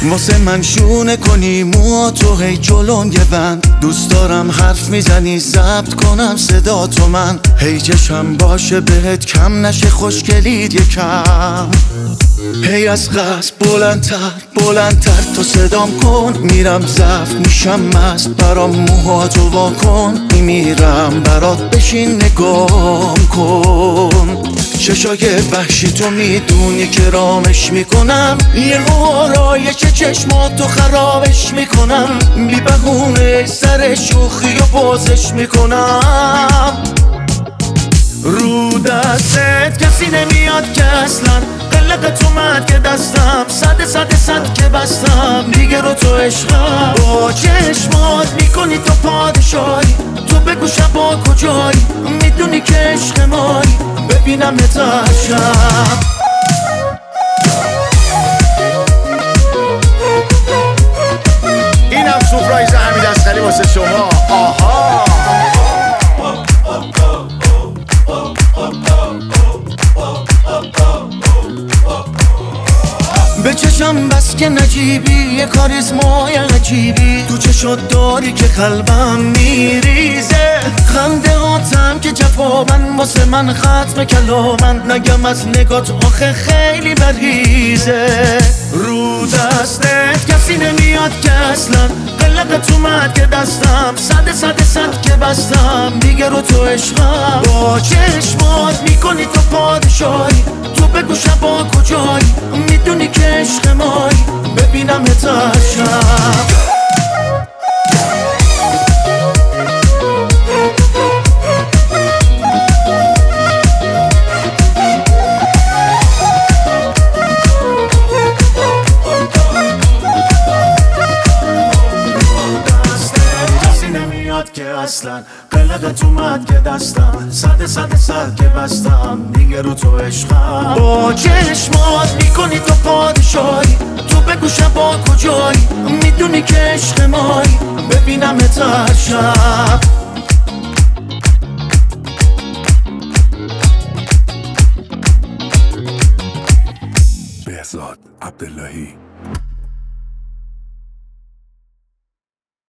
واسه من شونه کنی موها تو هی جلوم یه بند. دوست دارم حرف میزنی ضبط کنم صدا تو من. هی چشم باشه بهت کم نشه خوشگلید یکم. هی از قصد بلندتر تو صدام کن. میرم ضعف میشم مست برام موهاتو وا کن. میمیرم برات بشین نگام کن. چشای وحشی تو میدونی که رامش میکنم. یه آرایش چشماتو خرابش میکنم. بی بهونه سر شوخی و بازش میکنم. رو دستت کسی نمیاد که اصلا قلقت اومد که دستم صد که بستم دیگه رو تو عشقم. با چشمات میکنی تو پادشاهی. تو بگو شبا کجایی میدونی که عشق مایی. ببینم نترشم. اینم سورپرایز حمید اصغری واسه شما. آها به چشم بس که نجیبی یه کاریزمای عجیبی. تو چشات داری که قلبم میریزه. خنده هاتم که جوابن واسه من ختم کلامن. نگم از نگات آخه خیلی بریزه. رو دستت کسی نمیاد که اصلا قلقت اومد که دستم صد که بستم دیگه رو تو عشقم. با چشمات میکنی تو پادشاهی. تو بگو شبا کجایی میدونی که عشق مایی. ببینم نترشم. که اصلا قلقت اومد که دستم صد که بستم دیگه رو تو عشقم. با چشمات میکنی تو پادشاهی. تو بگو شبا کجایی میدونی که عشق مایی. ببینم نترشم. بهزاد عبداللهی